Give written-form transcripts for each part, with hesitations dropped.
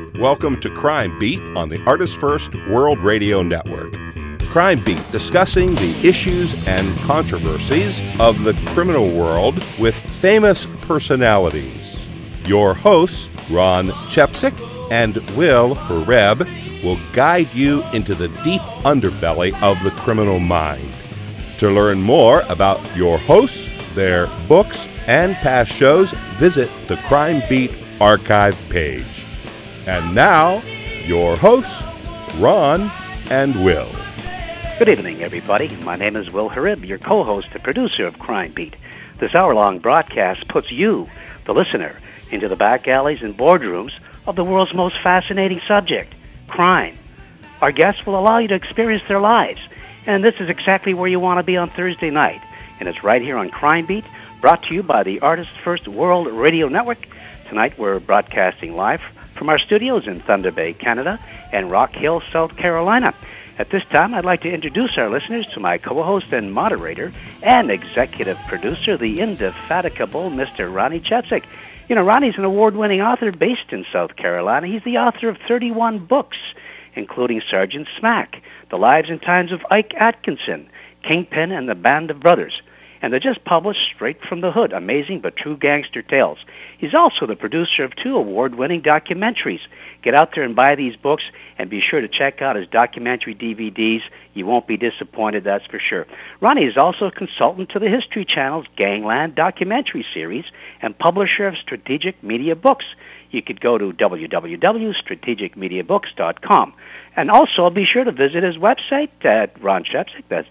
Welcome to Crime Beat on the Artist First World Radio Network. Crime Beat, discussing the issues and controversies of the criminal world with famous personalities. Your hosts, Ron Chepsick and Will Hareb, will guide you into the deep underbelly of the criminal mind. To learn more about your hosts, their books, and past shows, visit the Crime Beat archive page. And now, your hosts, Ron and Will. Good evening, everybody. My name is Will Hareb, your co-host and producer of Crime Beat. This hour-long broadcast puts you, the listener, into the back alleys and boardrooms of the world's most fascinating subject, crime. Our guests will allow you to experience their lives, and this is exactly where you want to be on Thursday night. And it's right here on Crime Beat, brought to you by the Artist First World Radio Network. Tonight we're broadcasting live from our studios in Thunder Bay, Canada, and Rock Hill, South Carolina. At this time, I'd like to introduce our listeners to my co-host and moderator and executive producer, the indefatigable Mr. Ronnie Chepsick. You know, Ronnie's an award-winning author based in South Carolina. He's the author of 31 books, including Sergeant Smack, The Lives and Times of Ike Atkinson, Kingpin and the Band of Brothers. And they're just published straight from the hood, amazing but true gangster tales. He's also the producer of 2 award-winning documentaries. Get out there and buy these books, and be sure to check out his documentary DVDs. You won't be disappointed, that's for sure. Ronnie is also a consultant to the History Channel's Gangland documentary series and publisher of Strategic Media Books. You could go to www.strategicmediabooks.com. And also be sure to visit his website at Ron Chepsick. That's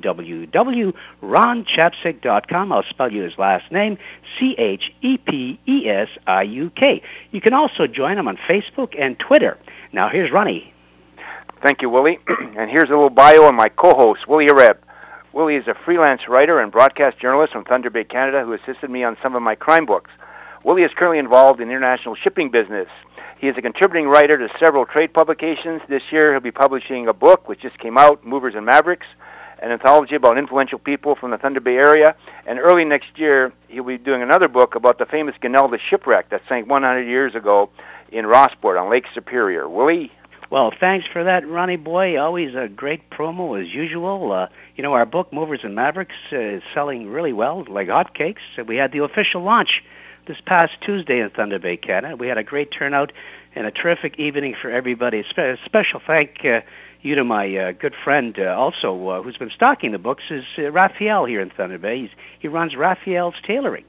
www.ronchepsick.com. I'll spell you his last name, Chepesiuk. You can also join him on Facebook and Twitter. Now here's Ronnie. Thank you, Willie. And here's a little bio on my co-host, Willie Hareb. Willie is a freelance writer and broadcast journalist from Thunder Bay, Canada, who assisted me on some of my crime books. Willie is currently involved in the international shipping business. He is a contributing writer to several trade publications. This year he'll be publishing a book which just came out, Movers and Mavericks, an anthology about influential people from the Thunder Bay area. And early next year he'll be doing another book about the famous Gunelda shipwreck that sank 100 years ago in Rossport on Lake Superior. Willie? Well, thanks for that, Ronnie boy. Always a great promo as usual. You know, our book, Movers and Mavericks, is selling really well, like hotcakes. We had the official launch this past Tuesday in Thunder Bay, Canada. We had a great turnout and a terrific evening for everybody. Special thank you to my good friend also who's been stocking the books is Raphael here in Thunder Bay. He runs Raphael's Tailoring.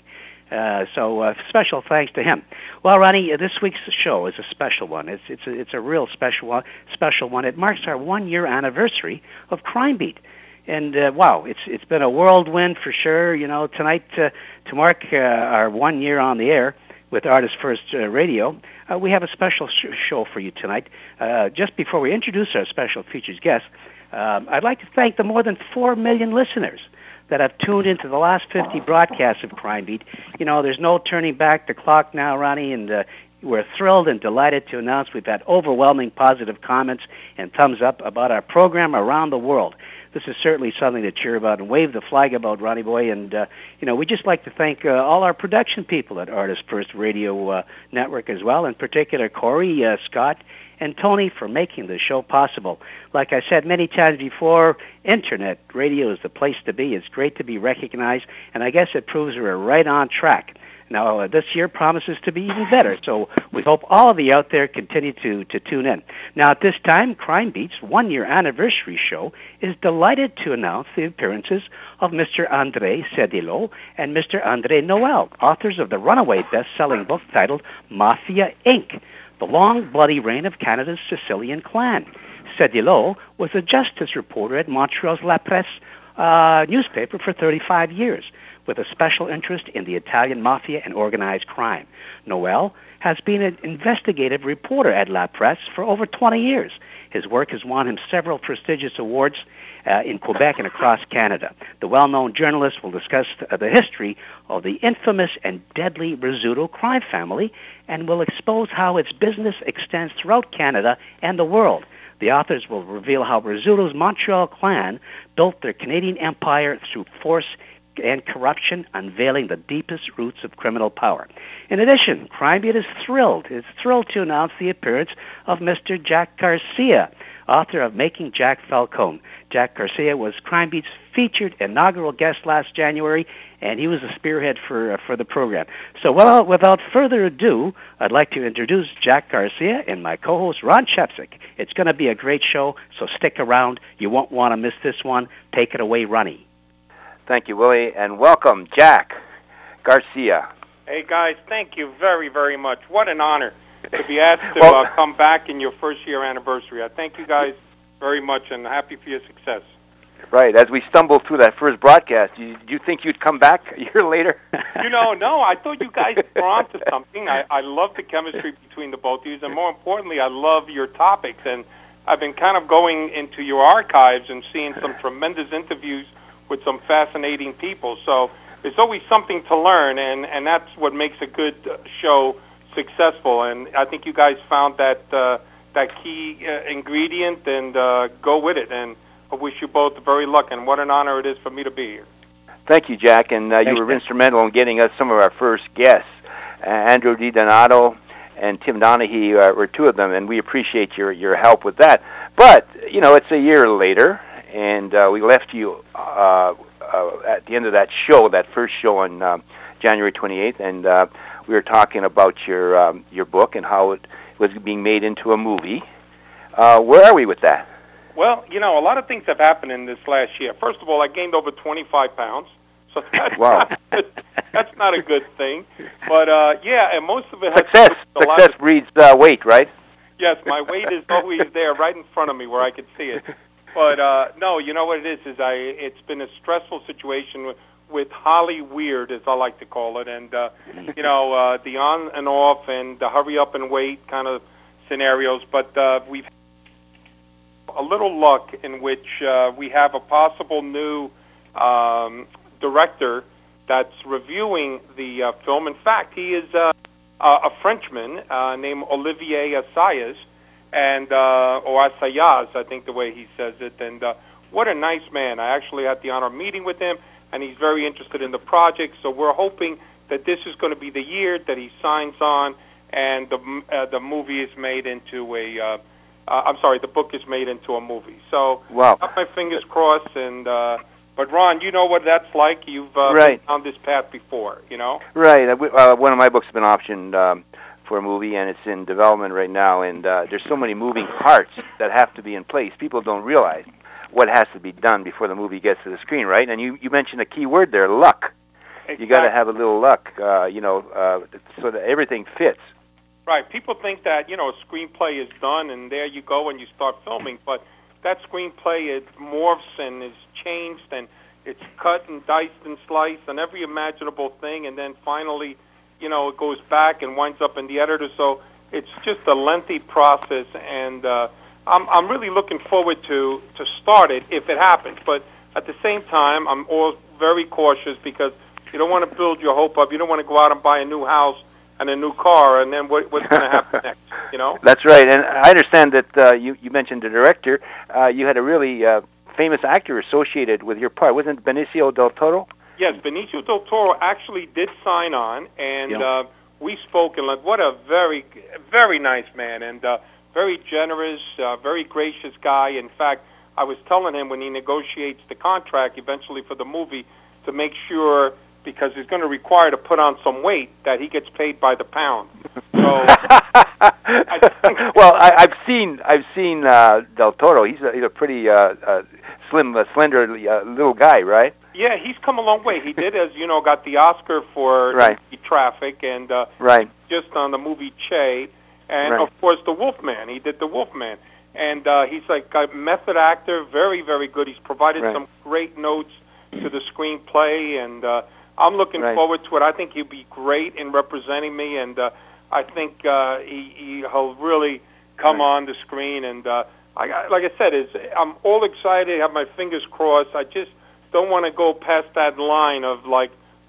So special thanks to him. Well, Ronnie, this week's show is a special one. It's a real special one. It marks our 1-year anniversary of Crime Beat. And wow, it's been a whirlwind for sure. You know, tonight to mark our 1 year on the air with Artist First Radio, we have a special show for you tonight. Just before we introduce our special featured guest, I'd like to thank the more than 4 million listeners that have tuned into the last 50 broadcasts of Crime Beat. You know, there's no turning back the clock now, Ronnie, and we're thrilled and delighted to announce we've had overwhelming positive comments and thumbs up about our program around the world. This is certainly something to cheer about and wave the flag about, Ronnie boy. And, you know, we'd just like to thank all our production people at Artist First Radio Network as well, in particular Corey, Scott, and Tony for making the show possible. Like I said many times before, Internet radio is the place to be. It's great to be recognized, and I guess it proves we're right on track. Now, this year promises to be even better, so we hope all of you out there continue to tune in. Now, at this time, Crime Beat's 1-year anniversary show is delighted to announce the appearances of Mr. André Cedillo and Mr. André Noel, authors of the runaway best-selling book titled Mafia, Inc., The Long Bloody Reign of Canada's Sicilian Clan. Cedillo was a justice reporter at Montreal's La Presse newspaper for 35 years, with a special interest in the Italian mafia and organized crime. Noel has been an investigative reporter at La Presse for over 20 years. His work has won him several prestigious awards in Quebec and across Canada. The well-known journalist will discuss the history of the infamous and deadly Rizzuto crime family and will expose how its business extends throughout Canada and the world. The authors will reveal how Rizzuto's Montreal clan built their Canadian empire through force, and corruption, unveiling the deepest roots of criminal power. In addition, Crime Beat is thrilled to announce the appearance of Mr. Jack Garcia, author of Making Jack Falcone. Jack Garcia was Crime Beat's featured inaugural guest last January, and he was a spearhead for the program. So without further ado, I'd like to introduce Jack Garcia and my co-host Ron Shepsick. It's going to be a great show, so stick around. You won't want to miss this one. Take it away, Ronnie. Thank you, Willie, and welcome, Jack Garcia. Hey, guys, thank you very, very much. What an honor to be asked to come back in your first-year anniversary. I thank you guys very much, and happy for your success. Right. As we stumbled through that first broadcast, do you think you'd come back a year later? No, I thought you guys were onto something. I love the chemistry between the both of you, and more importantly, I love your topics. And I've been kind of going into your archives and seeing some tremendous interviews with some fascinating people. So there's always something to learn, and that's what makes a good show successful. And I think you guys found that key ingredient, and go with it. And I wish you both very luck, and what an honor it is for me to be here. Thank you, Jack, and you were instrumental in getting us some of our first guests. Andrew DiDonato and Tim Donaghy were two of them, and we appreciate your help with that. But, it's a year later, and we left you at the end of that show, that first show on January 28th, and we were talking about your book and how it was being made into a movie. Where are we with that? Well, a lot of things have happened in this last year. First of all, I gained over 25 pounds, so that's, that's not a good thing. But, and most of it has Success breeds weight, right? Yes, my weight is always there right in front of me where I can see it. But, no, you know what it is it's been a stressful situation with Holly Weird, as I like to call it, and, the on and off and the hurry up and wait kind of scenarios. But we've had a little luck in which we have a possible new director that's reviewing the film. In fact, he is a Frenchman named Olivier Assayas, and or Assayas, I think the way he says it. And what a nice man. I actually had the honor of meeting with him, and he's very interested in the project. So we're hoping that this is going to be the year that he signs on, and the movie is made into a the book is made into a movie. So got my fingers crossed. And but Ron, you know what that's like. You've been on this path before, Right. One of my books has been optioned for a movie, and it's in development right now. And there's so many moving parts that have to be in place. People don't realize what has to be done before the movie gets to the screen, right? And you mentioned a key word there, luck. Exactly. You got to have a little luck, so that everything fits. Right. People think that, a screenplay is done and there you go and you start filming, but that screenplay, it morphs and is changed and it's cut and diced and sliced and every imaginable thing, and then finally, it goes back and winds up in the editor. So it's just a lengthy process, and I'm really looking forward to start it if it happens. But at the same time, I'm all very cautious because you don't want to build your hope up. You don't want to go out and buy a new house and a new car, and then what's going to happen next, That's right, and I understand that you mentioned the director. You had a really famous actor associated with your part. Wasn't it Benicio del Toro? Yes, Benicio del Toro actually did sign on, and we spoke, and what a very, very nice man, and very generous, very gracious guy. In fact, I was telling him when he negotiates the contract eventually for the movie to make sure, because he's going to require to put on some weight, that he gets paid by the pound. So, I've seen Del Toro. He's a pretty slender little guy, right? Yeah, he's come a long way. He did, as you know, got the Oscar for Traffic, and just on the movie Che, and of course the Wolfman. He did the Wolfman, and he's like a method actor, very, very good. He's provided some great notes to the screenplay, and I'm looking forward to it. I think he'll be great in representing me, and I think he'll really come on the screen. And like I said, I'm all excited. I have my fingers crossed. I just don't want to go past that line of like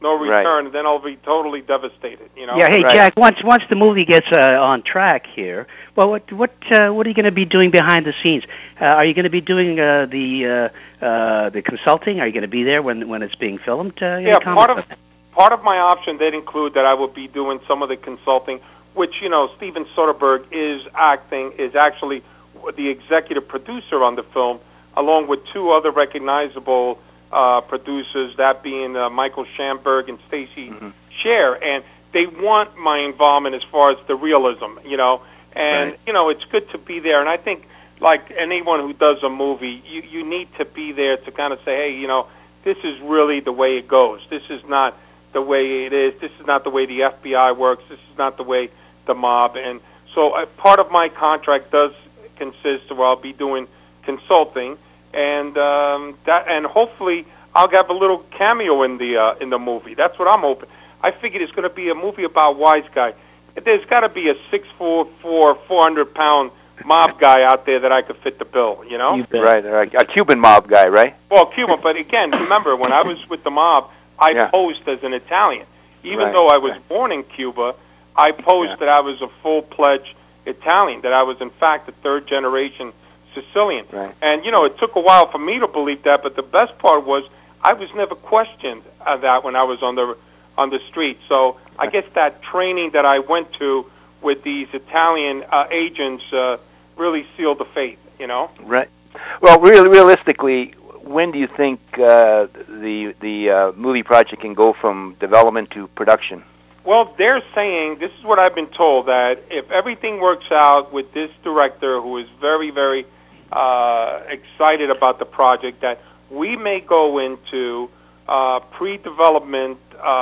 no return, Right. and then I'll be totally devastated. Yeah, hey Right. Jack. Once the movie gets on track here, well, what are you going to be doing behind the scenes? Are you going to be doing the consulting? Are you going to be there when it's being filmed? Yeah, part of my option did include that I will be doing some of the consulting, which Steven Soderbergh is actually the executive producer on the film, along with two other recognizable producers, that being Michael Schamberg and Stacy Scher, and they want my involvement as far as the realism, and it's good to be there. And I think, like anyone who does a movie, you need to be there to kind of say, hey, this is really the way it goes. This is not the way it is. This is not the way the FBI works. This is not the way the mob. And so part of my contract does consist of I'll be doing consulting, and and hopefully I'll have a little cameo in the movie. That's what I'm hoping. I figured it's going to be a movie about Wise Guy. There's got to be a 6'4", 400-pound mob guy out there that I could fit the bill, Right, a Cuban mob guy, right? Well, Cuban, but again, remember, when I was with the mob, I posed as an Italian. Even though I was born in Cuba, I posed that I was a full-fledged Italian, that I was, in fact, a third-generation Sicilian. Right. And, it took a while for me to believe that, but the best part was I was never questioned that when I was on the street. So I guess that training that I went to with these Italian agents really sealed the fate, Right. Well, realistically, when do you think the movie project can go from development to production? Well, they're saying, this is what I've been told, that if everything works out with this director who is very, very excited about the project, that we may go into pre-production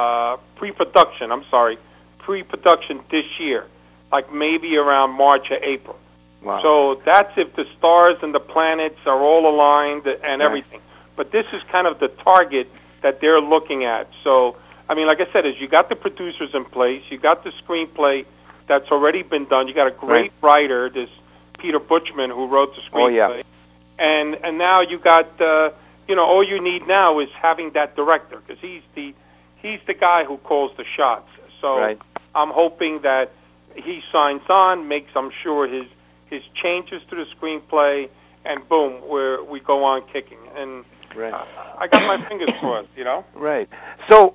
this year, like maybe around March or April. Wow. So that's if the stars and the planets are all aligned and everything. But this is kind of the target that they're looking at. So, I mean, like I said, is you got the producers in place, you got the screenplay that's already been done, you got a great writer, this Peter Butchman, who wrote the screenplay, and now you got, all you need now is having that director, because he's the guy who calls the shots. So I'm hoping that he signs on, makes, I'm sure, his changes to the screenplay, and boom, we go on kicking. And I got my fingers crossed, Right. So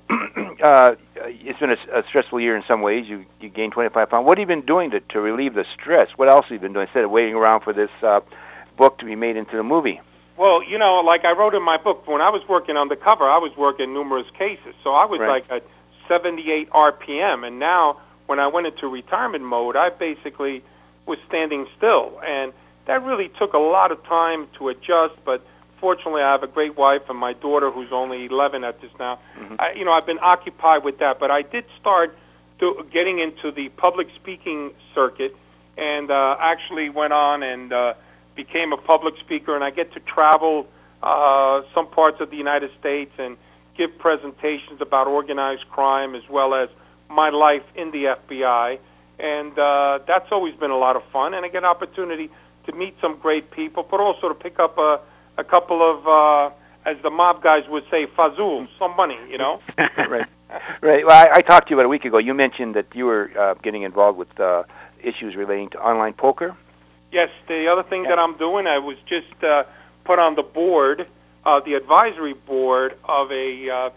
it's been a stressful year in some ways. You gained 25 pounds. What have you been doing to relieve the stress? What else have you been doing instead of waiting around for this book to be made into the movie? Well, like I wrote in my book, when I was working on the cover, I was working numerous cases. So I was like at 78 RPM. And now when I went into retirement mode, I basically was standing still. And that really took a lot of time to adjust, but fortunately I have a great wife and my daughter who's only 11 at this now. I've been occupied with that, but I did start getting into the public speaking circuit, and actually went on and became a public speaker, and I get to travel some parts of the United States and give presentations about organized crime as well as my life in the FBI, and that's always been a lot of fun, and I get an opportunity to meet some great people, but also to pick up a couple of, as the mob guys would say, fazools, some money, Right. Well, I talked to you about a week ago. You mentioned that you were getting involved with issues relating to online poker. Yes, the other thing that I'm doing, I was just put on the board, the advisory board of a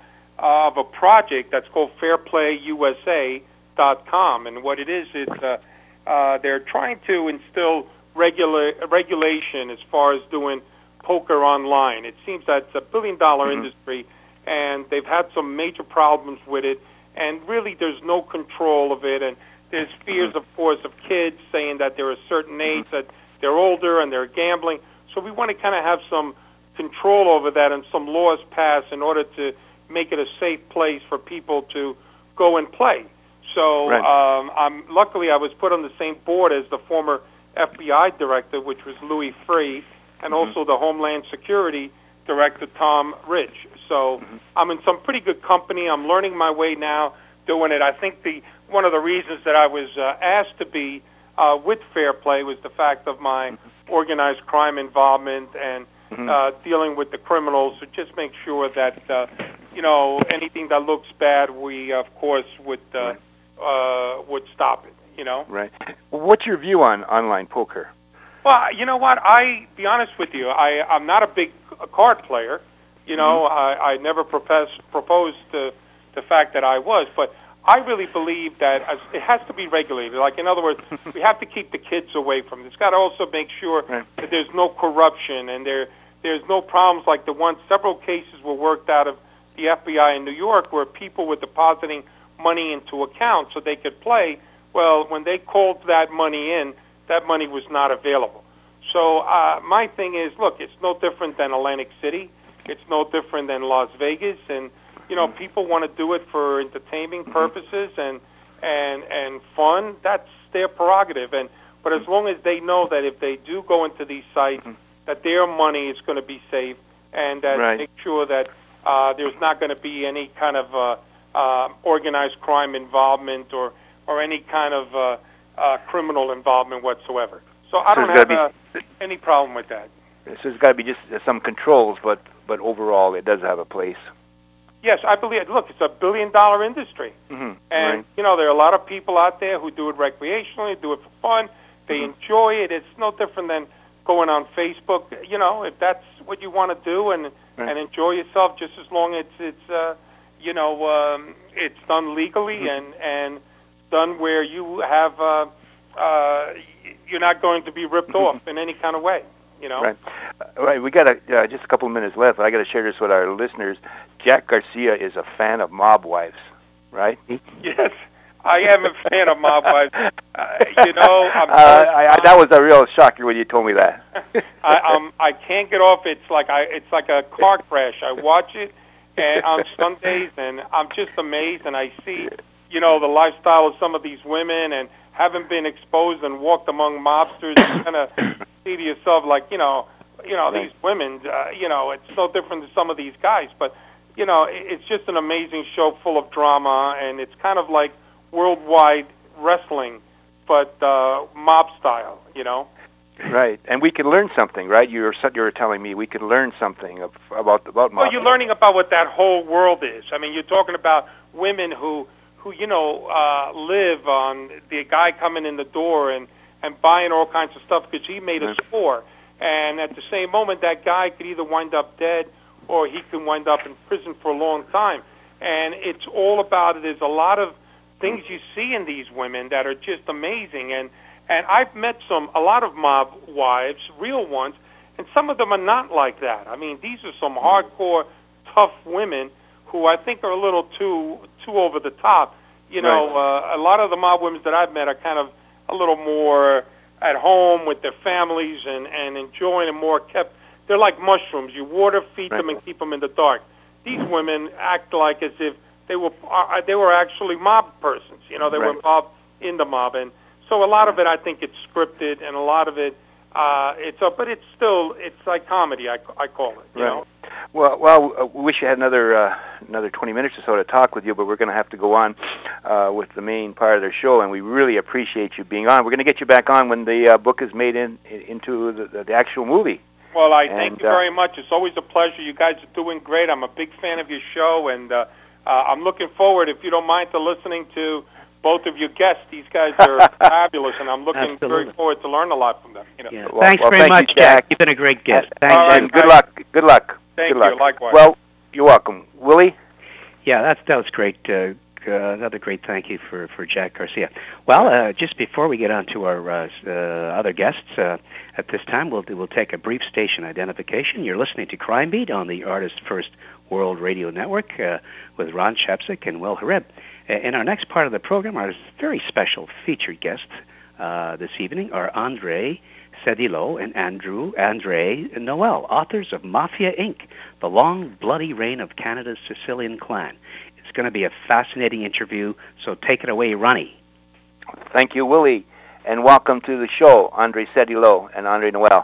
project that's called FairPlayUSA.com, and what it is, they're trying to instill regulation as far as doing poker online. It seems that it's a billion-dollar industry, and they've had some major problems with it, and really there's no control of it, and there's fears, of course, of kids saying that they're a certain age, that they're older and they're gambling. So we want to kind of have some control over that and some laws passed in order to make it a safe place for people to go and play. So luckily I was put on the same board as the former FBI director, which was Louis Freeh, and also the Homeland Security Director, Tom Ridge. So I'm in some pretty good company. I'm learning my way now doing it. I think one of the reasons that I was asked to be with Fair Play was the fact of my organized crime involvement and dealing with the criminals to just make sure that anything that looks bad, we of course would stop it. Right. Well, what's your view on online poker? Well, you know what? Be honest with you. I'm not a big card player. I never proposed the fact that I was, but I really believe that it has to be regulated. Like, in other words, we have to keep the kids away from this. Got to also make sure that there's no corruption and there's no problems like several cases were worked out of the FBI in New York where people were depositing money into accounts so they could play. Well, when they called that money in, that money was not available. So my thing is, look, it's no different than Atlantic City. It's no different than Las Vegas. And, people want to do it for entertainment purposes and fun. That's their prerogative. But as long as they know that if they do go into these sites, that their money is going to be safe and that make sure that there's not going to be any kind of organized crime involvement or any kind of criminal involvement whatsoever. So I don't have any problem with that. So there's got to be just some controls, but overall it does have a place. Yes, I believe. Look, it's a $1 billion industry, and there are a lot of people out there who do it recreationally, do it for fun. They enjoy it. It's no different than going on Facebook. If that's what you want to do and enjoy yourself, just as long as it's done legally and done where you have you're not going to be ripped off in any kind of way. Right. All right. We got just a couple of minutes left. I got to share this with our listeners. Jack Garcia is a fan of mob wives, right? Yes, I am a fan of mob wives. That was a real shocker when you told me that. I can't get off. It's like a car crash. I watch it on Sundays, and I'm just amazed. And I see, the lifestyle of some of these women, and haven't been exposed and walked among mobsters. You kind of see to yourself, like, these women. It's no different than some of these guys, but it's just an amazing show full of drama, and it's kind of like worldwide wrestling, but mob style. Right, and we could learn something, right? You were telling me we could learn something about mob. Well, you're learning about what that whole world is. I mean, you're talking about women who live on the guy coming in the door and buying all kinds of stuff because he made a score. And at the same moment, that guy could either wind up dead or he can wind up in prison for a long time. And it's all about it. There's a lot of things you see in these women that are just amazing. And I've met a lot of mob wives, real ones, and some of them are not like that. I mean, these are some hardcore, tough women who I think are a little too over the top. A lot of the mob women that I've met are kind of a little more at home with their families and enjoying and more kept. They're like mushrooms. You water feed them and keep them in the dark. These women act like as if they were actually mob persons. They were involved in the mob, and so a lot of it I think it's scripted, and a lot of it but it's like comedy. I call it. You know. Well, we wish you had another 20 minutes or so to talk with you, but we're going to have to go on with the main part of the show, and we really appreciate you being on. We're going to get you back on when the book is made into the actual movie. Well, I thank you very much. It's always a pleasure. You guys are doing great. I'm a big fan of your show, and I'm looking forward, if you don't mind, to listening to both of your guests. These guys are fabulous, and I'm looking very forward to learn a lot from them. Yeah. Thanks very much, Jack. You've been a great guest. Thanks. And good luck. Good luck. Thank you. Likewise. Well, you're welcome. Willie? Yeah, that was great. Another great thank you for Jack Garcia. Well, just before we get on to our other guests, at this time we'll take a brief station identification. You're listening to Crime Beat on the Artist First World Radio Network with Ron Chapsik and Will Hareb. In our next part of the program, our very special featured guests this evening are Andre Cedillo and Andre Noel, authors of Mafia Inc., The Long Bloody Reign of Canada's Sicilian Clan. It's going to be a fascinating interview, so take it away, Ronnie. Thank you, Willie, and welcome to the show, Andre Cedillo and Andre Noel.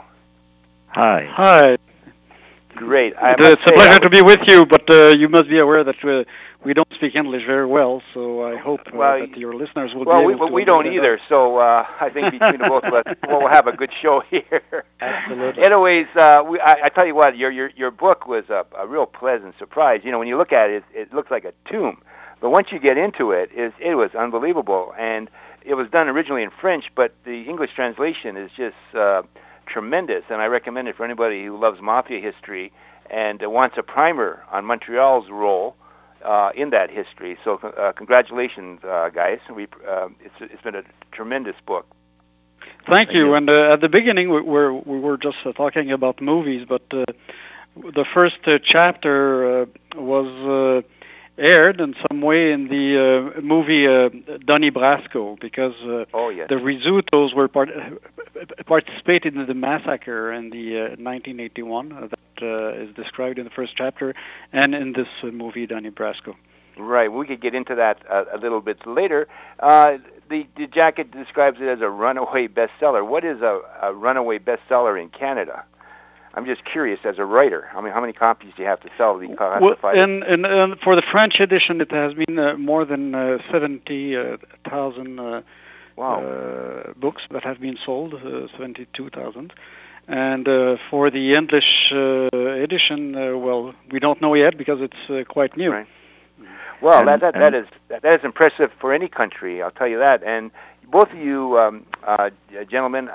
Hi. Hi. Great. It's a pleasure to be with you, but you must be aware that we don't speak speak English very well, so I hope that your listeners will be able to. We don't either, so I think between the both of us, we'll have a good show here. Absolutely. Anyways, I tell you what, your book was a real pleasant surprise. You know, when you look at it, it looks like a tomb, but once you get into it, it was unbelievable, and it was done originally in French, but the English translation is just tremendous, and I recommend it for anybody who loves mafia history and wants a primer on Montreal's role in that history. So congratulations, guys. It's been a tremendous book. Thank you. And at the beginning, we were just talking about movies, but the first chapter was aired in some way in the movie Donnie Brasco, because the Rizzutos were participated in the massacre in the 1981 that is described in the first chapter, and in this movie Donnie Brasco. Right. We could get into that a little bit later. The jacket describes it as a runaway bestseller. What is a runaway bestseller in Canada? I'm just curious, as a writer, I mean, how many copies do you have to sell? And for the French edition, it has been more than 70,000 books that have been sold, 72,000. And for the English edition, we don't know yet because it's quite new. Right. Well, that is impressive for any country, I'll tell you that. And both of you gentlemen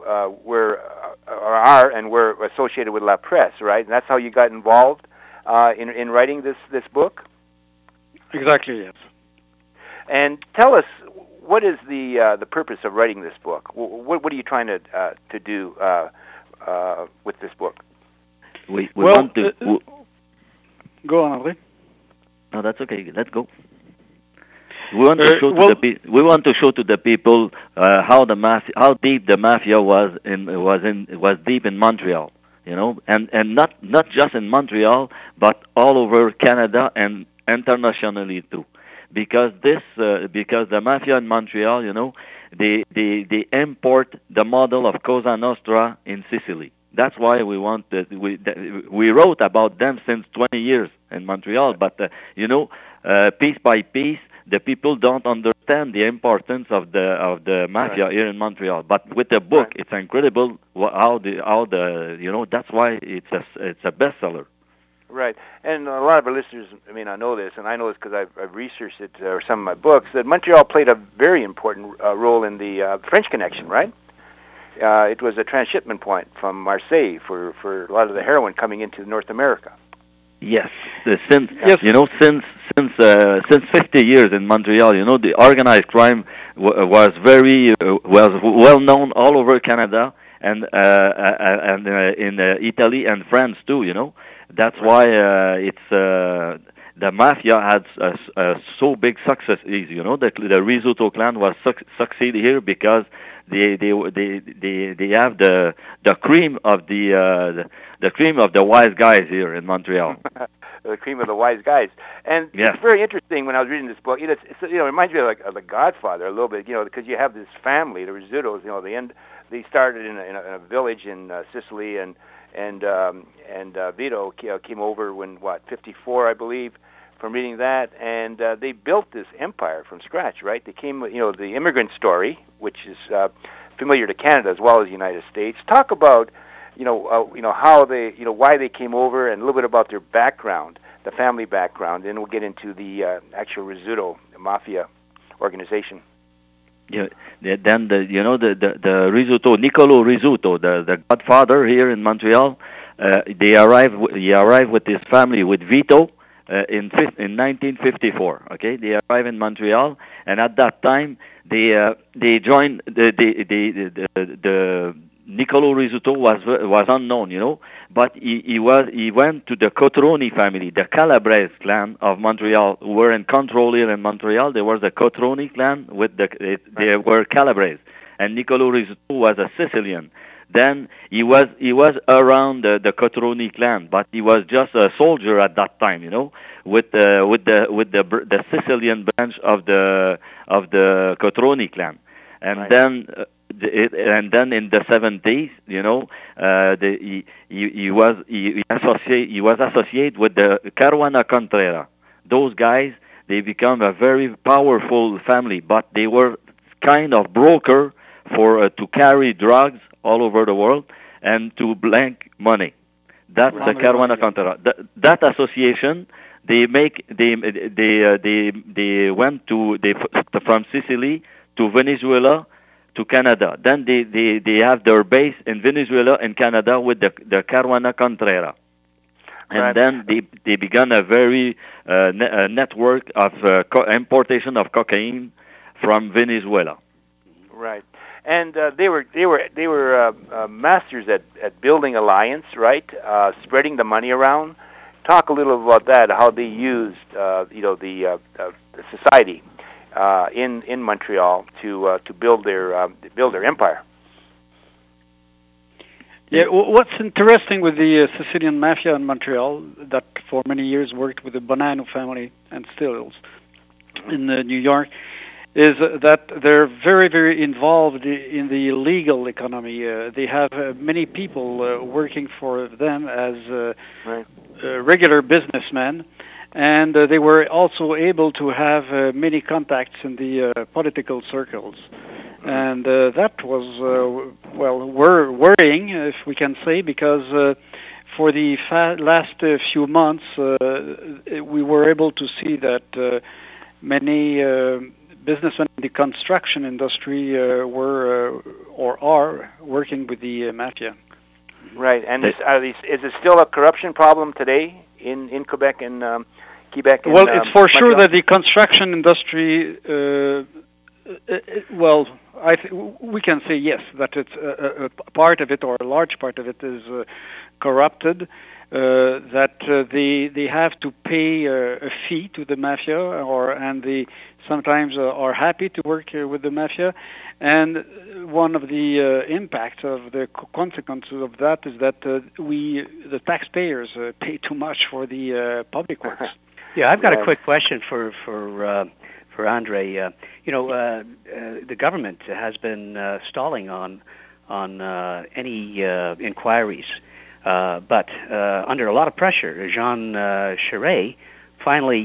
were associated with La Presse, right? And that's how you got involved in writing this book? Exactly, yes. And tell us, what is the purpose of writing this book? What are you trying to do with this book? We want to... Go on, Henri. No, that's okay. Let's go. We want to show to the people how deep the mafia was deep in Montreal, you know, and not just in Montreal, but all over Canada and internationally too, because the mafia in Montreal, you know, they import the model of Cosa Nostra in Sicily. That's why we wrote about them since 20 years in Montreal, but piece by piece, the people don't understand the importance of the mafia here in Montreal. But with the book, it's incredible how that's why it's a bestseller. Right, and a lot of our listeners may not know this, and I know this because I've researched it or some of my books, that Montreal played a very important role in the French Connection, right? It was a transshipment point from Marseille for a lot of the heroin coming into North America. Yes, since 50 years in Montreal, you know, the organized crime was well known all over Canada and in Italy and France too. You know, that's why the mafia had so big success. You know, the Rizzuto clan was succeed here because they have the cream of the cream of the wise guys here in Montreal. The cream of the wise guys. And It's very interesting when I was reading this book. It reminds me of The Godfather a little bit, you know, because you have this family, the Rizzutos, you know, they started in a village in Sicily, and Vito came over when, 54, I believe, from reading that, and they built this empire from scratch, right? They came, you know, the immigrant story, which is familiar to Canada as well as the United States. Talk about how they, why they came over, and a little bit about their background, the family background. Then we'll get into the actual Rizzuto mafia organization. Yeah. Then the Rizzuto, Niccolo Rizzuto, the godfather here in Montreal. He arrived with his family, with Vito, in 1954. Okay, they arrived in Montreal, and at that time they joined the Niccolo Rizzuto was unknown, you know, but he went to the Cotroni family, the Calabrese clan of Montreal, who were in control here in Montreal. There was the Cotroni clan they were Calabrese, and Niccolo Rizzuto was a Sicilian. Then he was around the Cotroni clan, but he was just a soldier at that time, you know, with the Sicilian branch of the Cotroni clan, and right. Then in the 70s, you know, he was associated with the Caruana Contrera. Those guys, they become a very powerful family, but they were kind of broker for to carry drugs all over the world and to blank money. That's the Caruana Cantera. That association, they went from Sicily to Venezuela to Canada. Then they have their base in Venezuela and Canada with the Caruana Cantera. And then they began a very network of importation of cocaine from Venezuela. Right, and they were masters at building alliance, right? Spreading the money around. Talk a little about that. How they used the society in Montreal to build their empire. Yeah, what's interesting with the Sicilian mafia in Montreal, that for many years worked with the Bonanno family and still in New York, is that they're very, very involved in the legal economy. They have many people working for them as regular businessmen, and they were also able to have many contacts in the political circles. And that was, worrying, if we can say, because for the last few months, we were able to see that many businessmen in the construction industry were or are working with the mafia. Right, and is it still a corruption problem today in Quebec and Quebec? Well, it's for Montreal? Sure that the construction industry, we can say yes, that it's a part of it or a large part of it is corrupted, that they have to pay a fee to the mafia, and they sometimes are happy to work with the mafia. And one of the impacts of the consequences of that is that the taxpayers, pay too much for the public works. Yeah, I've got a quick question for Andre. The government has been stalling on any inquiries, but under a lot of pressure, Jean Charest finally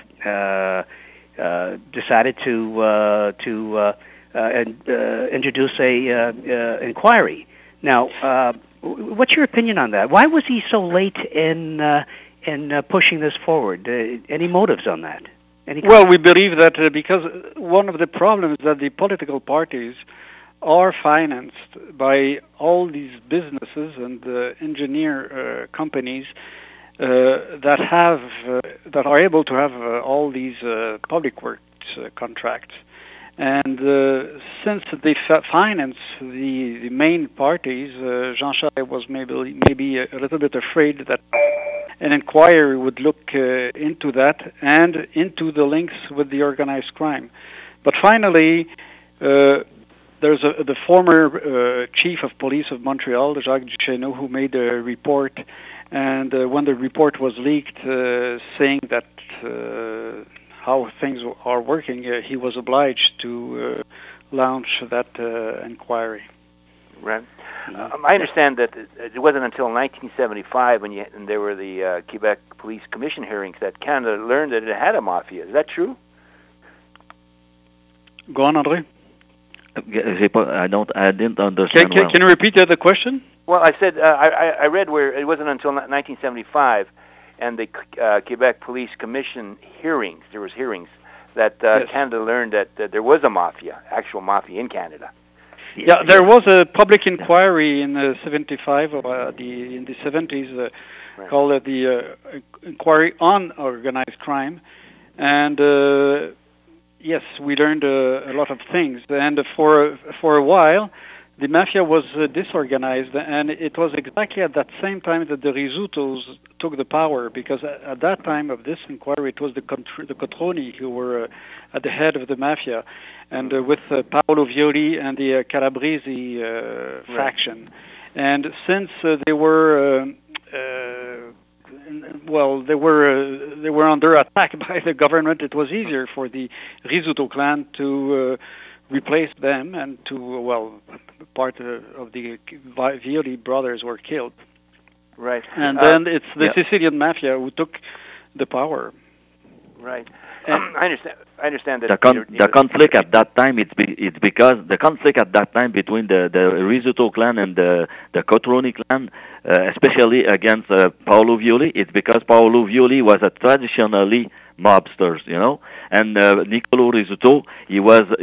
decided to introduce a inquiry. Now, what's your opinion on that? Why was he so late in pushing this forward? Any motives on that? Well, we believe that because one of the problems is that the political parties are financed by all these businesses and engineer companies that are able to have all these public works contracts. And since they finance the main parties, Jean Charest was maybe a little bit afraid that an inquiry would look into that and into the links with the organized crime. But finally, there's the former chief of police of Montreal, Jacques Duchesneau, who made a report. And when the report was leaked saying that how things are working, he was obliged to launch that inquiry. Right. I understand that it wasn't until 1975 when there were the Quebec Police Commission hearings that Canada learned that it had a mafia. Is that true? Go on, Andre. I didn't understand. Can you repeat the question? Well, I said I read where it wasn't until 1975 and the Quebec Police Commission hearings. There was hearings that Canada learned that there was a mafia, actual mafia in Canada. Yeah, there was a public inquiry in 75 or in the 70s called the Inquiry on Organized Crime, and yes, we learned a lot of things. And for a while, the mafia was disorganized, and it was exactly at that same time that the Rizzutos took the power, because at that time of this inquiry, it was the Cotroni who were at the head of the mafia, and with Paolo Violi and the Calabresi faction. And since they were they were under attack by the government, it was easier for the Rizzuto clan to replace them, and part of the Violi brothers were killed. Right. And then it's the Sicilian mafia who took the power. Right. I understand that the conflict at that time it's because the conflict at that time between the Rizzuto clan and the Cotroni clan, especially against Paolo Violi, it's because Paolo Violi was a traditionally mobsters, and Niccolo Rizzuto he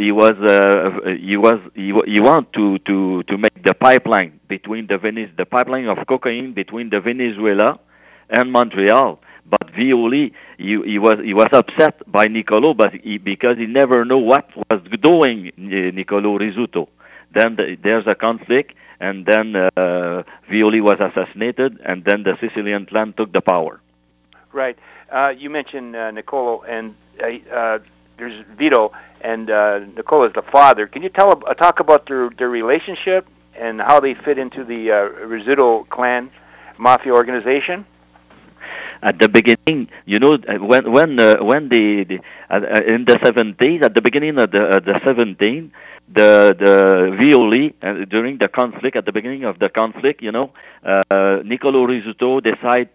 want to make the pipeline between the pipeline of cocaine between the Venezuela and Montreal. But Violi, he was upset by Niccolo, because he never knew what was doing Niccolo Rizzuto. Then there's a conflict, and then Violi was assassinated, and then the Sicilian clan took the power. Right. You mentioned Niccolo, and there's Vito, and Niccolo is the father. Can you talk about their relationship and how they fit into the Rizzuto clan mafia organization? At the beginning, when they in the 70s, at the beginning of the 17, the Violi during the conflict, at the beginning of the conflict, Niccolo Rizzuto decided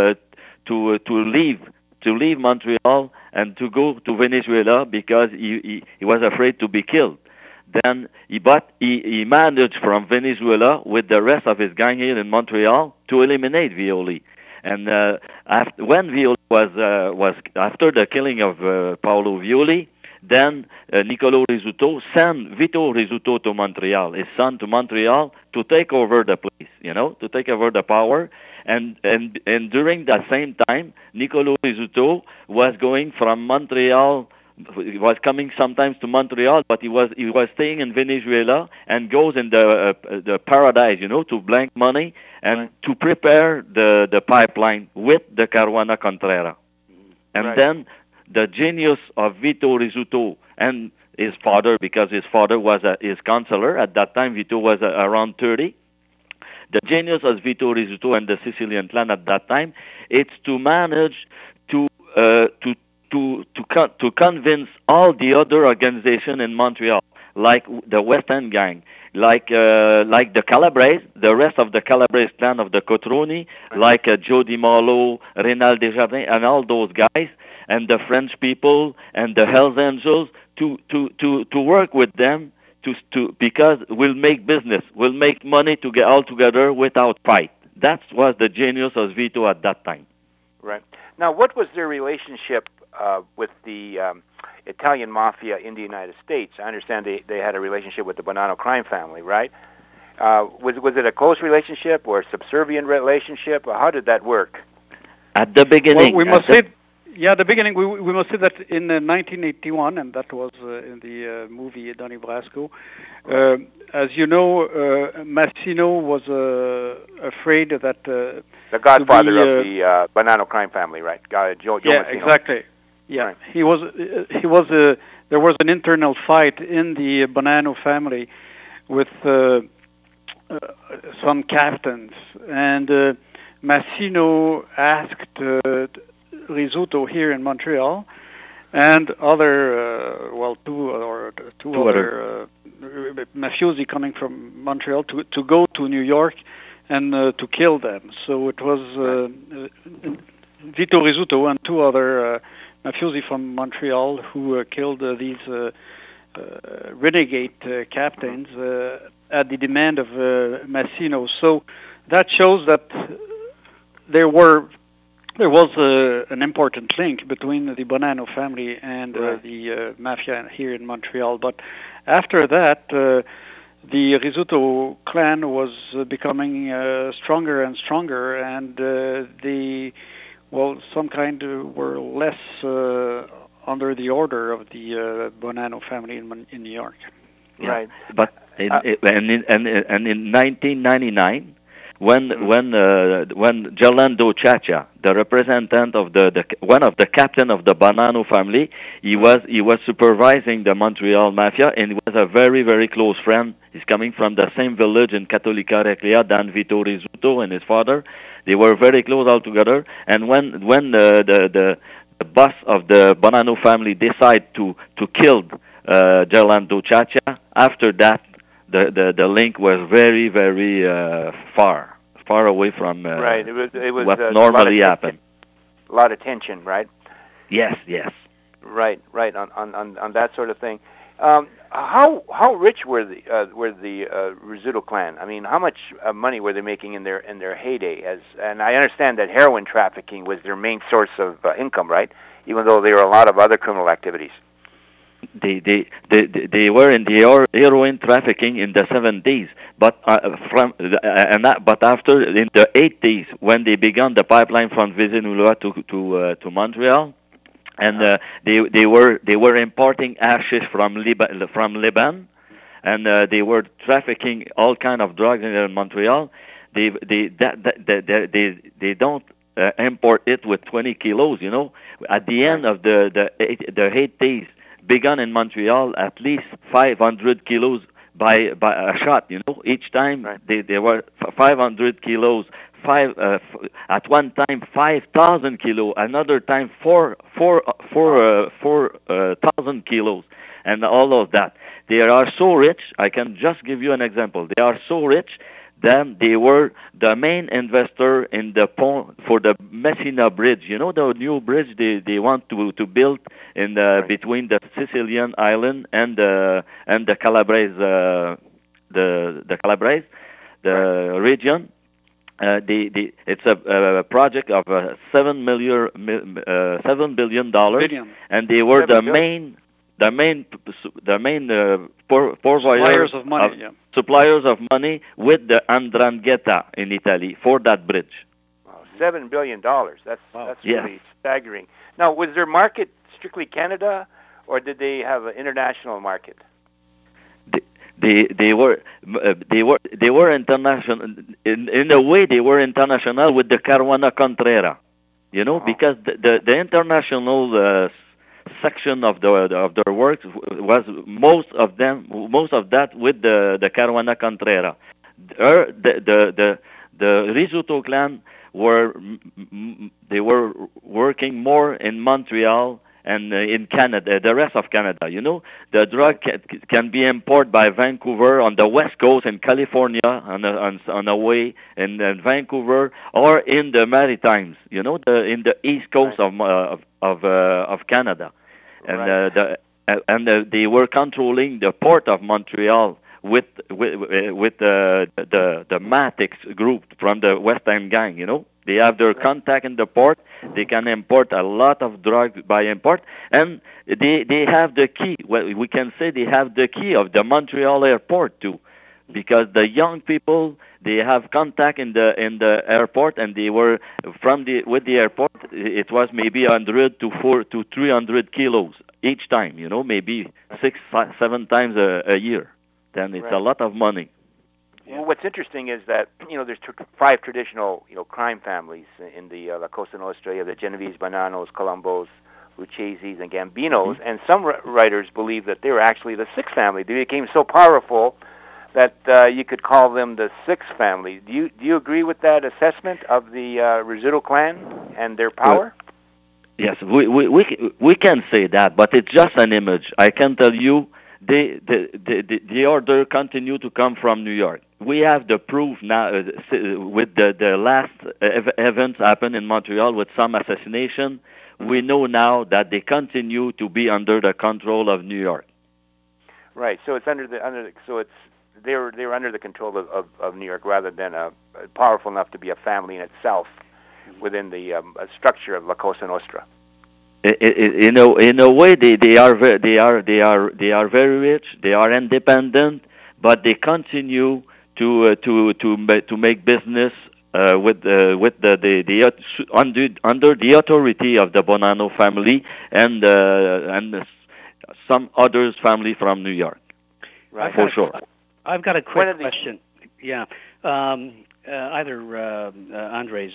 to leave Montreal and to go to Venezuela because he was afraid to be killed. Then he managed from Venezuela with the rest of his gang here in Montreal to eliminate Violi. And when Violi was after the killing of Paolo Violi, then Niccolo Rizzuto sent Vito Rizzuto to Montreal, his son to Montreal, to take over the place, to take over the power. And during that same time, Niccolo Rizzuto was going from Montreal. He was coming sometimes to Montreal, but he was staying in Venezuela and goes in the Paradise, to blank money and to prepare the pipeline with the Caruana Contreras. And then the genius of Vito Rizzuto and his father, because his father was his counselor at that time. Vito was around 30. The genius of Vito Rizzuto and the Sicilian clan at that time, it's to manage to convince all the other organizations in Montreal, like the West End Gang, like the Calabrese, the rest of the Calabrese clan of the Cotroni, like Joe DiMolo, Rénal Desjardins, and all those guys, and the French people and the Hells Angels, to work with them because we'll make business, we'll make money to get all together without fight. That was the genius of Vito at that time. Right. Now, what was their relationship with the Italian mafia in the United States? I understand they had a relationship with the Bonanno crime family, right? Was it a close relationship or a subservient relationship? How did that work? At the beginning, we must say, the beginning. We must say that in 1981, and that was in the movie Donnie Brasco. As you know, Massino was afraid that the godfather of the Bonanno crime family, right? Joe yeah, Massino. Exactly. Yeah, right. He was. There was an internal fight in the Bonanno family with some captains, and Massino asked Rizzuto here in Montreal and other, two other mafiosi coming from Montreal to go to New York and to kill them. So it was Vito Rizzuto and two other mafiosi from Montreal who killed these renegade captains at the demand of Massino. So that shows that there was an important link between the Bonanno family and the mafia here in Montreal. But after that, the Rizzuto clan was becoming stronger and stronger, and some kind were less under the order of the Bonanno family in New York. Yeah. Right. But in 1999. When Gerlando Ciaccia, the representative of one of the captain of the Bonanno family, he was supervising the Montreal mafia, and he was a very, very close friend. He's coming from the same village in Cattolica Reclea than Vito Rizzuto and his father. They were very close all together. And when the boss of the Bonanno family decided to kill Gerlando Ciaccia, after that, the link was very, very far away from right. It was what normally happened. A lot of tension, right? Yes. Right. On that sort of thing. How rich were the Rizzuto clan? I mean, how much money were they making in their heyday? And I understand that heroin trafficking was their main source of income, right? Even though there were a lot of other criminal activities. They were in the heroin trafficking in the 70s, but but after in the 80s when they began the pipeline from Vézénoula to Montreal. And they were importing hashish from Lebanon, and they were trafficking all kind of drugs in Montreal. They don't import it with 20 kilos. You know, at the end of the 80s, began in Montreal at least 500 kilos by a shot. You know, each time they were 500 kilos. At one time 5,000 kilos, another time 4,000 kilos, and all of that. They are so rich. I can just give you an example. They are so rich that they were the main investor in the pont for the Messina Bridge. You know, the new bridge they want to build in between the Sicilian island and the Calabrese the Calabrese region. It's a project of $7 billion, and they were the main suppliers of money, suppliers of money with the 'Ndrangheta in Italy for that bridge. Wow, $7 billion. That's really staggering. Now, was their market strictly Canada, or did they have an international market? They were international in a way. They were international with the Caruana Contrera, you know, because the international section of their works was most of that with the Caruana Contrera. The Rizzuto clan were working more in Montreal and in Canada, the rest of Canada. You know, the drug can be imported by Vancouver on the west coast in California on a way in Vancouver, or in the Maritimes. You know, in the east coast of Canada, and they were controlling the port of Montreal with the Matix group from the West End gang. You know. They have their contact in the port. They can import a lot of drugs by import, and they have the key. Well, we can say they have the key of the Montreal airport too, because the young people, they have contact in the airport, and they were with the airport. It was maybe 100 to 300 kilos each time. You know, maybe 6-7 times a year. Then it's a lot of money. Well, what's interesting is that, you know, there's 5 traditional, you know, crime families in the La Cosa Nostra. You have the Genovese, Bonanos, Colombos, Lucchese's, and Gambinos, and some writers believe that they were actually the 6th family. They became so powerful that you could call them the 6th family. Do you agree with that assessment of the Rizzuto clan and their power? Yes, we can say that, but it's just an image. I can tell you, the order continue to come from New York. We have the proof now with the last events happened in Montreal with some assassination. We know now that they continue to be under the control of New York. Right. So it's they were under the control of New York rather than powerful enough to be a family in itself within the structure of La Cosa Nostra. In a way, they are very rich. They are independent, but they continue to make business under the authority of the Bonanno family and some others family from New York. Right. For sure. I've got a quick question. Yeah. Either Andres.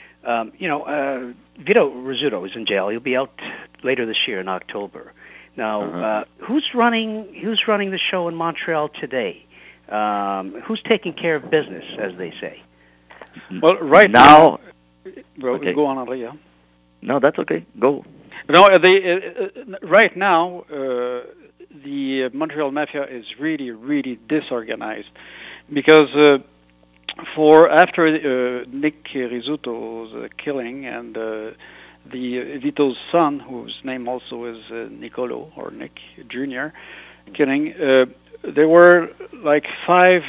Vito Rizzuto is in jail. He'll be out later this year in October. Now, who's running the show in Montreal today? Who's taking care of business, as they say? Well, right now, okay. Go on, André. Yeah. No, that's okay. Go. No, right now, the Montreal Mafia is really, really disorganized because after Nick Rizzuto's killing and Vito's son, whose name also is Nicolo or Nick Jr. Kidding. There were like 5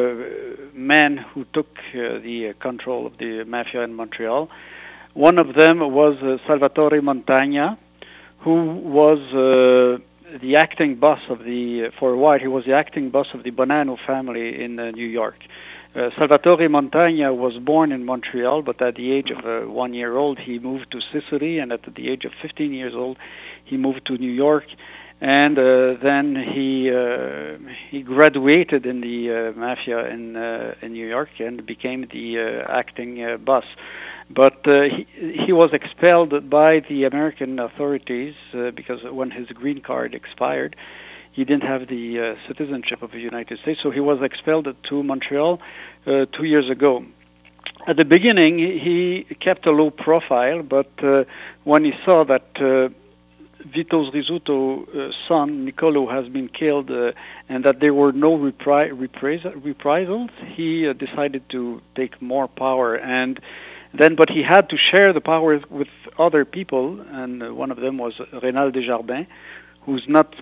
men who took the control of the mafia in Montreal. One of them was Salvatore Montagna, who was the acting boss of for a while, he was the acting boss of the Bonanno family in New York. Salvatore Montagna was born in Montreal, but at the age of 1 year old, he moved to Sicily, and at the age of 15 years old, he moved to New York. And then he graduated in the mafia in New York and became the acting boss. But he was expelled by the American authorities because when his green card expired, he didn't have the citizenship of the United States, so he was expelled to Montreal 2 years ago. At the beginning, he kept a low profile, but when he saw that Vito Rizzuto's son, Nicolo, has been killed and that there were no reprisals, he decided to take more power. But he had to share the power with other people, and one of them was Rénal Desjardins, who's not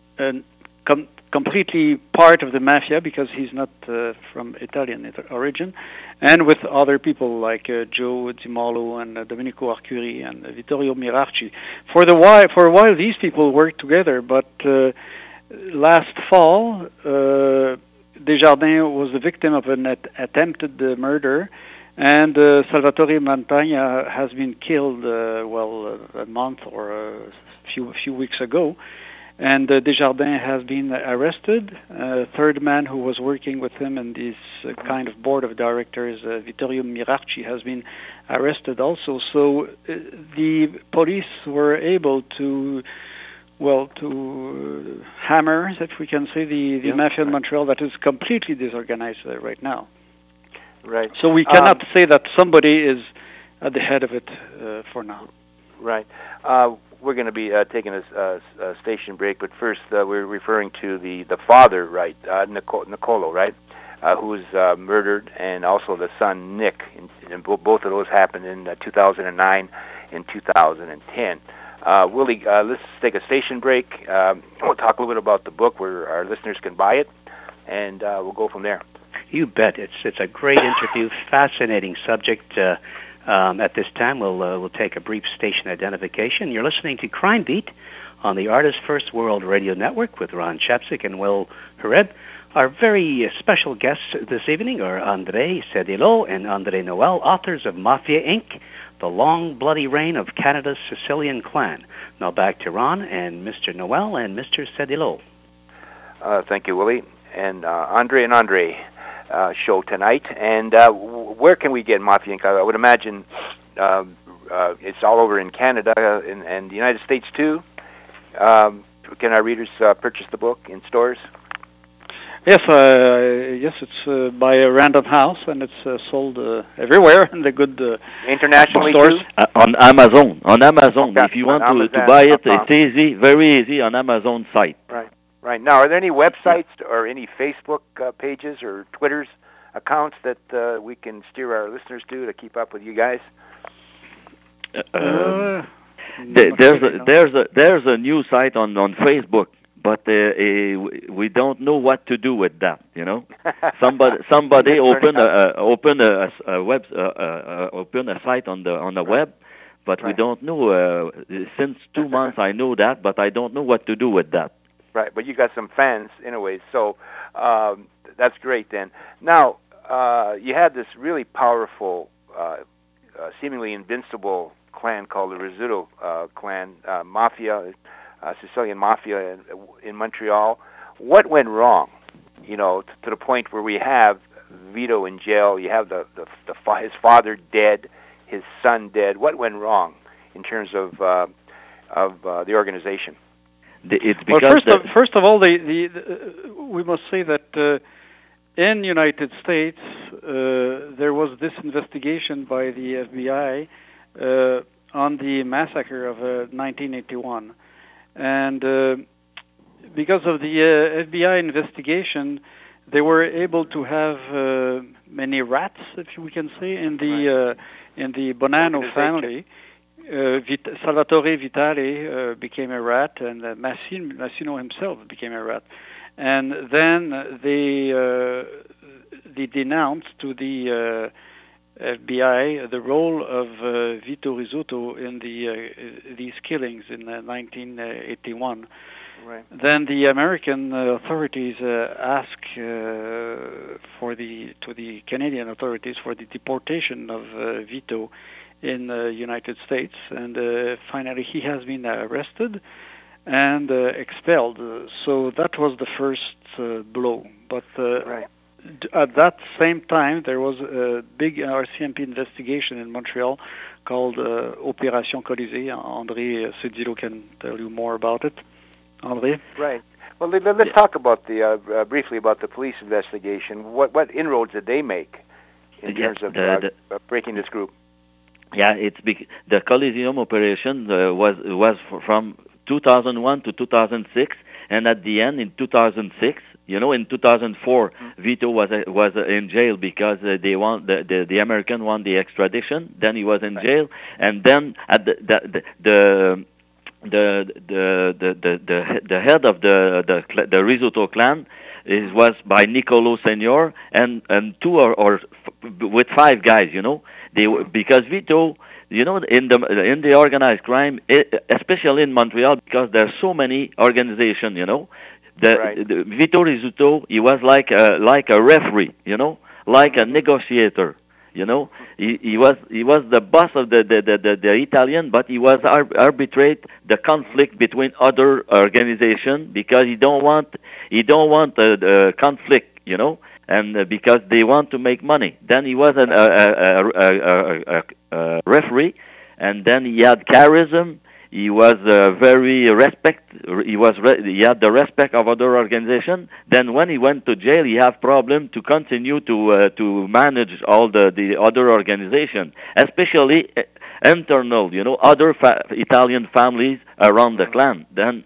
completely part of the mafia because he's not from Italian origin, and with other people like Joe Di Marlo and Domenico Arcuri and Vittorio Mirarci. For a while, these people worked together, but last fall, Desjardins was the victim of an attempted murder, and Salvatore Montagna has been killed, a month or a few weeks ago. And Desjardins has been arrested. A third man who was working with him in this kind of board of directors, Vittorio Mirarci, has been arrested also. So the police were able to hammer, if we can say, the mafia in Montreal that is completely disorganized right now. Right. So we cannot say that somebody is at the head of it for now. Right. We're going to be taking a station break, but first we're referring to the father, right, Nicolo, right, who was murdered, and also the son, Nick. And both of those happened in 2009 and 2010. Willie, let's take a station break. We'll talk a little bit about the book where our listeners can buy it, and we'll go from there. You bet. It's a great interview, fascinating subject. At this time, we'll take a brief station identification. You're listening to Crime Beat on the Artist First World Radio Network with Ron Chapsik and Will Hareb. Our very special guests this evening are André Cedillo and André Noël, authors of Mafia Inc., The Long Bloody Reign of Canada's Sicilian Clan. Now back to Ron and Mr. Noël and Mr. Cedillo. Thank you, Willie. And André show tonight. And where can we get Mafia Inc.? I would imagine it's all over in Canada and the United States too. Can our readers purchase the book in stores? Yes, it's by a Random House, and it's sold everywhere in the good internationally stores. On Amazon. Okay. If you want to buy it, it's easy, very easy on Amazon site. Right. Now, are there any websites or any Facebook pages or Twitter's accounts that we can steer our listeners to keep up with you guys? There's a new site on Facebook, but we don't know what to do with that. You know, somebody open a site on the web, but we don't know. Since 2 months, I know that, but I don't know what to do with that. Right, but you got some fans anyway, so that's great then. Now, you had this really powerful, seemingly invincible clan called the Rizzuto clan, mafia, Sicilian mafia in Montreal. What went wrong, to the point where we have Vito in jail, you have his father dead, his son dead. What went wrong in terms of the organization? First of all, we must say that in United States there was this investigation by the FBI on the massacre of 1981, and because of the FBI investigation, they were able to have many rats, if we can say, in the Bonanno family. Salvatore Vitale became a rat, and Massino himself became a rat. And then they denounced to the FBI the role of Vito Rizzuto in these killings in 1981. Right. Then the American authorities asked to the Canadian authorities for the deportation of Vito in the United States, and finally he has been arrested and expelled. So that was the first blow. But right. At that same time, there was a big RCMP investigation in Montreal called Opération Colisée. André Cedillo can tell you more about it. André? Right. Well, let's talk about briefly about the police investigation. What inroads did they make in terms of breaking this group? Yeah, the Coliseum operation was from 2001 to 2006, and at the end in 2006, in 2004, Vito was in jail because the American won the extradition. Then he was in jail, and then at the head of the Rizzuto clan was by Niccolo Senior and two or with 5 guys. Because Vito, in the organized crime, especially in Montreal, because there's so many organizations, the Vito Rizzuto, he was like a referee, like a negotiator, He was the boss of the Italian, but he was arbitrate the conflict between other organizations because he don't want the conflict, and because they want to make money. Then he was a referee, and then he had charisma. He was very respect. He had the respect of other organizations. Then when he went to jail, he had problem to continue to manage all the other organizations, especially internal. Other Italian families around the clan. Then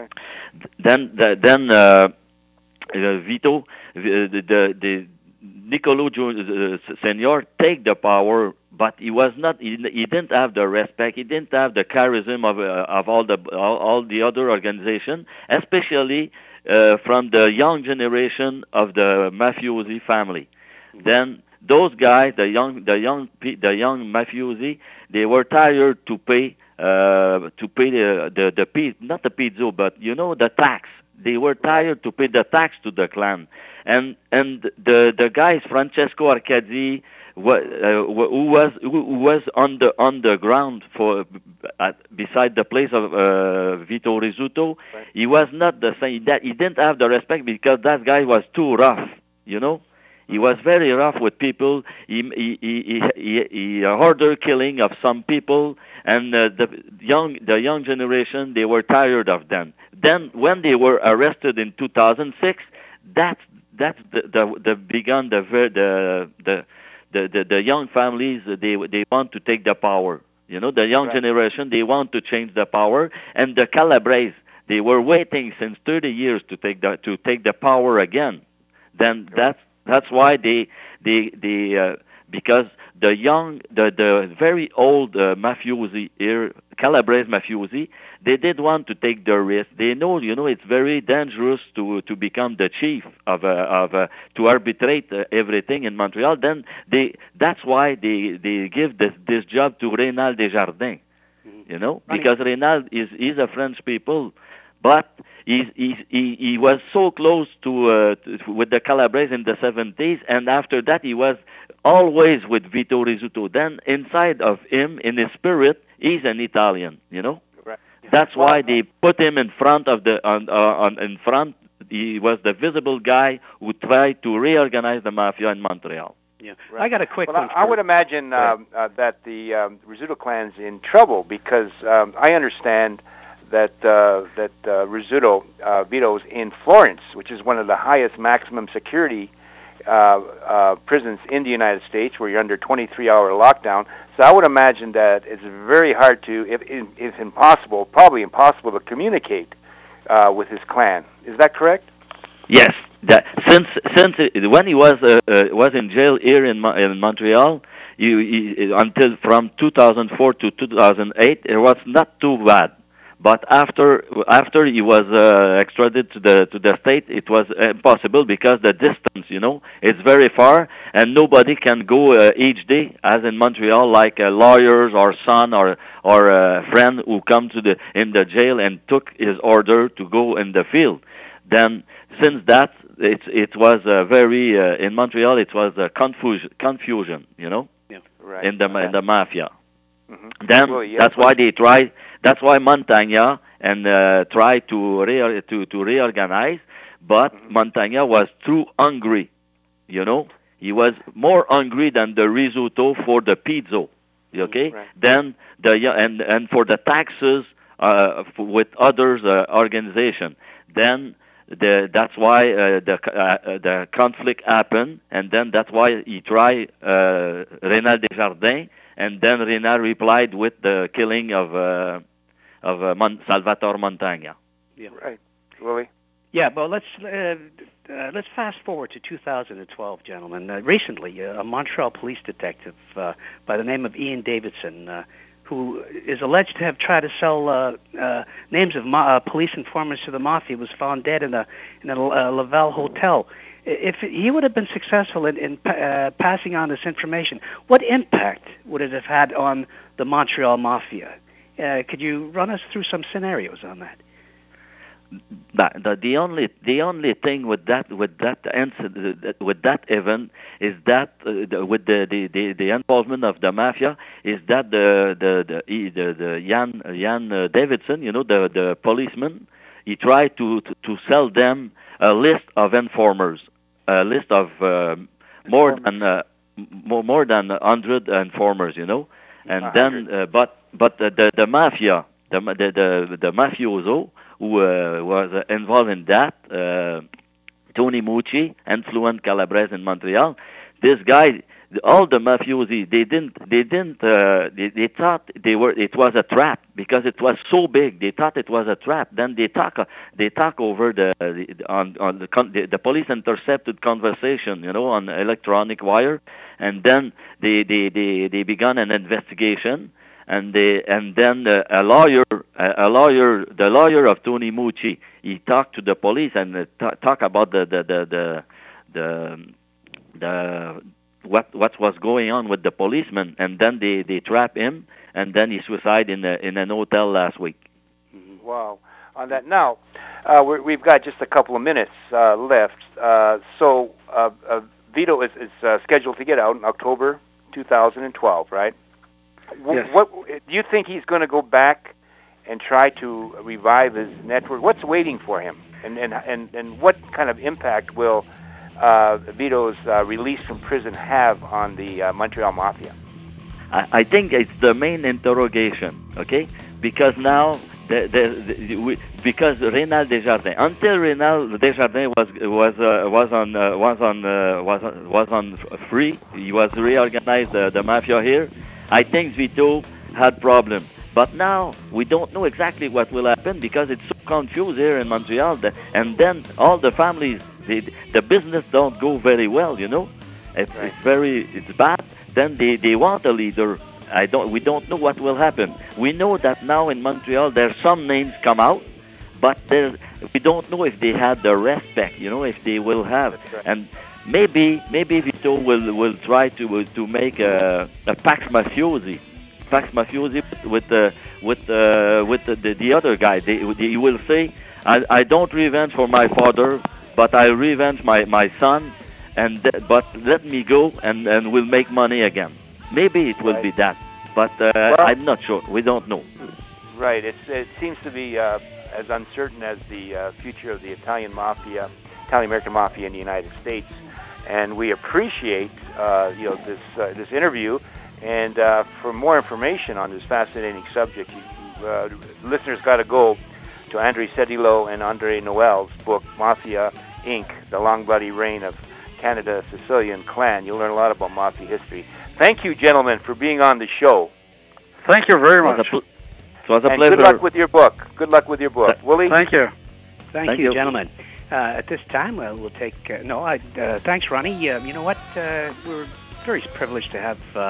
Vito, the Niccolo Senior take the power, but he was not. He didn't have the respect. He didn't have the charisma of all the other organizations, especially from the young generation of the mafiosi family. Mm-hmm. Then those guys, the young mafiosi, they were tired to pay not the pizzo, but the tax. They were tired to pay the tax to the clan, and the guys Francesco Arcadi, who was on the ground beside the place of Vito Rizzuto. Right. He was not the same. He didn't have the respect because that guy was too rough. He was very rough with people. He ordered killing of some people, and the young generation, they were tired of them. Then when they were arrested in 2006, that's begun the young families. They want to take the power. The young generation, they want to change the power, and the Calabrese, they were waiting since 30 years to take the power again. Then that's why they because the very old mafiosi here, Calabrese mafiosi, they did want to take the risk. They know, it's very dangerous to become the chief to arbitrate everything in Montreal. Then that's why they give this job to Rénal Desjardins, because Rénal is a French people, but he was so close with the Calabrese in the 70s, and after that he was always with Vito Rizzuto. Then inside of him, in his spirit, he's an Italian, Right. That's why they put him in front of in front. He was the visible guy who tried to reorganize the mafia in Montreal. Yeah, right. I got a quick one. I would imagine that the Rizzuto clan's in trouble because I understand that Rizzuto, Vito's in Florence, which is one of the highest maximum security prisons in the United States, where you're under 23-hour lockdown. So I would imagine that it's very hard to, if impossible, probably impossible to communicate with his clan. Is that correct? Yes. Since when he was in jail here in Montreal, until from 2004 to 2008, it was not too bad. But after he was extradited to the state, it was impossible because the distance, it's very far, and nobody can go each day, as in Montreal, like lawyers or son or a friend who come in the jail and took his order to go in the field. Then since that, it was very in Montreal. It was a confusion, right. in the mafia. Mm-hmm. Then well, yeah, that's why they try. That's why Montagna and try to reorganize, but Montagna was too hungry. He was more hungry than the risotto for the pizza. Okay, right. Then and for the taxes with others organization. Then that's why the conflict happened, and then that's why he tried Rénal Desjardins, and then Rénal replied with the killing of Salvatore Montagna. Yeah. Right, Willie. Yeah, well, let's fast forward to 2012, gentlemen. Recently, a Montreal police detective by the name of Ian Davidson, who is alleged to have tried to sell names of police informers to the mafia, was found dead in a Laval hotel. If he would have been successful in passing on this information, what impact would it have had on the Montreal mafia? Could you run us through some scenarios on that? The only thing with that incident, with that event, is that with the involvement of the mafia, is that the Jan Davidson, the policeman, he tried to sell them a list of informers, a list of more than 100 informers, and then but the mafia, the mafioso who was involved in that, Tony Mucci, Influent Calabrese in Montreal. This guy, all the mafiosi, they thought it was a trap because it was so big. They thought it was a trap. Then they talk over the police intercepted conversation, on electronic wire, and then they began an investigation. And then the lawyer of Tony Mucci, he talked to the police and talk about what was going on with the policeman, and then they trap him, and then he suicided in an hotel last week. Wow! On that now, we've got just a couple of minutes left. So Vito is scheduled to get out in October 2012, right? Yes. What do you think he's going to go back and try to revive his network? What's waiting for him, and what kind of impact will Vito's release from prison have on the Montreal Mafia? I think it's the main interrogation, okay? Because now because Rénal Desjardins, until Rénal Desjardins was on free, he was reorganized the mafia here. I think Vito had problems. But now we don't know exactly what will happen because it's so confused here in Montreal. And then all the families, the business don't go very well, It's bad. Then they want a leader. We don't know what will happen. We know that now in Montreal there's some names come out, but we don't know if they had the respect, if they will have. Right. And maybe Vito will try to make a Pax Mafiosi with the other guy. He will say, I don't revenge for my father, but I revenge my son, but let me go and we'll make money again. Maybe it will be that, but I'm not sure. We don't know. Right. It seems to be as uncertain as the future of the Italian-American Mafia in the United States. And we appreciate this interview. And for more information on this fascinating subject, listeners got to go to André Cedillo and André Noel's book, Mafia, Inc., The Long Bloody Reign of Canada's Sicilian Clan. You'll learn a lot about Mafia history. Thank you, gentlemen, for being on the show. Thank you very much. It was a pleasure. And good luck with your book. Good luck with your book. Willie? Thank you. Thank you, gentlemen. At this time, we'll take... thanks, Ronnie. You know what? We're very privileged to have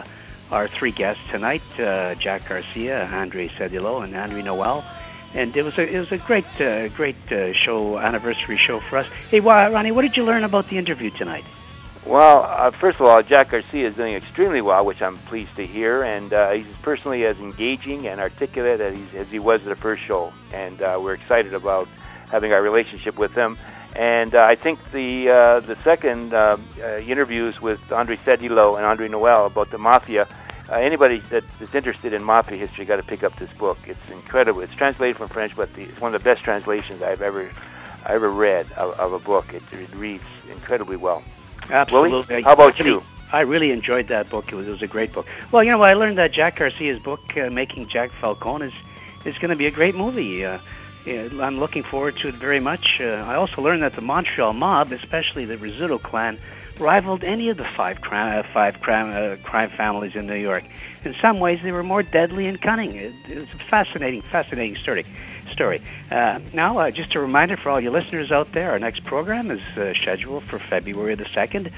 our three guests tonight, Jack Garcia, Andre Cedillo, and Henri Noel. And it was a great show, anniversary show for us. Hey, Ronnie, what did you learn about the interview tonight? Well, first of all, Jack Garcia is doing extremely well, which I'm pleased to hear, and he's personally as engaging and articulate as he was at the first show, and we're excited about having our relationship with him. And I think the second interviews with Andre Cedillo and Henri Noel about the Mafia, anybody that is interested in Mafia history got to pick up this book. It's incredible. It's translated from French, but it's one of the best translations I've ever read of a book. It reads incredibly well. Absolutely. Willie, how about you? I really enjoyed that book. It was a great book. Well, you know, I learned that Jack Garcia's book, Making Jack Falcone, is going to be a great movie. I'm looking forward to it very much. I also learned that the Montreal mob, especially the Rizzuto clan, rivaled any of the five crime families in New York. In some ways, they were more deadly and cunning. It was a fascinating story. Now, just a reminder for all your listeners out there, our next program is scheduled for February the 2nd,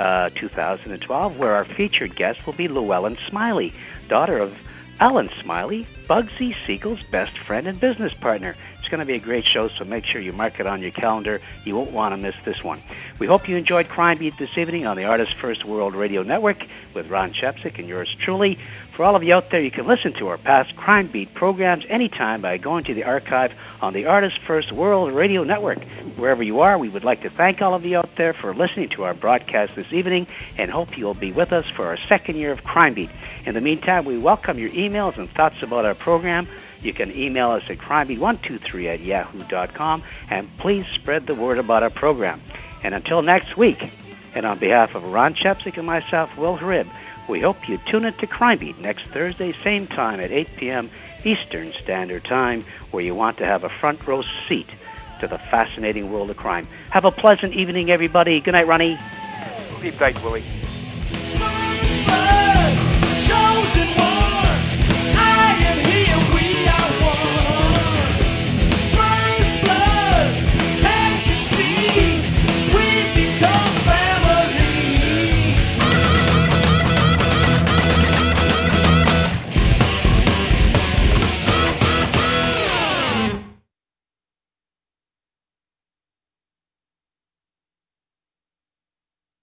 2012, where our featured guest will be Llewellyn Smiley, daughter of Alan Smiley, Bugsy Siegel's best friend and business partner. It's going to be a great show, so make sure you mark it on your calendar. You won't want to miss this one. We hope you enjoyed Crime Beat this evening on the Artist First World Radio Network with Ron Chepsick and yours truly. For all of you out there, you can listen to our past Crime Beat programs anytime by going to the archive on the Artist First World Radio Network. Wherever you are, we would like to thank all of you out there for listening to our broadcast this evening and hope you'll be with us for our second year of Crime Beat. In the meantime, we welcome your emails and thoughts about our program. You can email us at crimebeat123@yahoo.com, and please spread the word about our program. And until next week, and on behalf of Ron Chepsick and myself, Will Harib, we hope you tune in to Crime Beat next Thursday, same time at 8 p.m. Eastern Standard Time, where you want to have a front row seat to the fascinating world of crime. Have a pleasant evening, everybody. Good night, Ronnie. Sleep tight, Willie.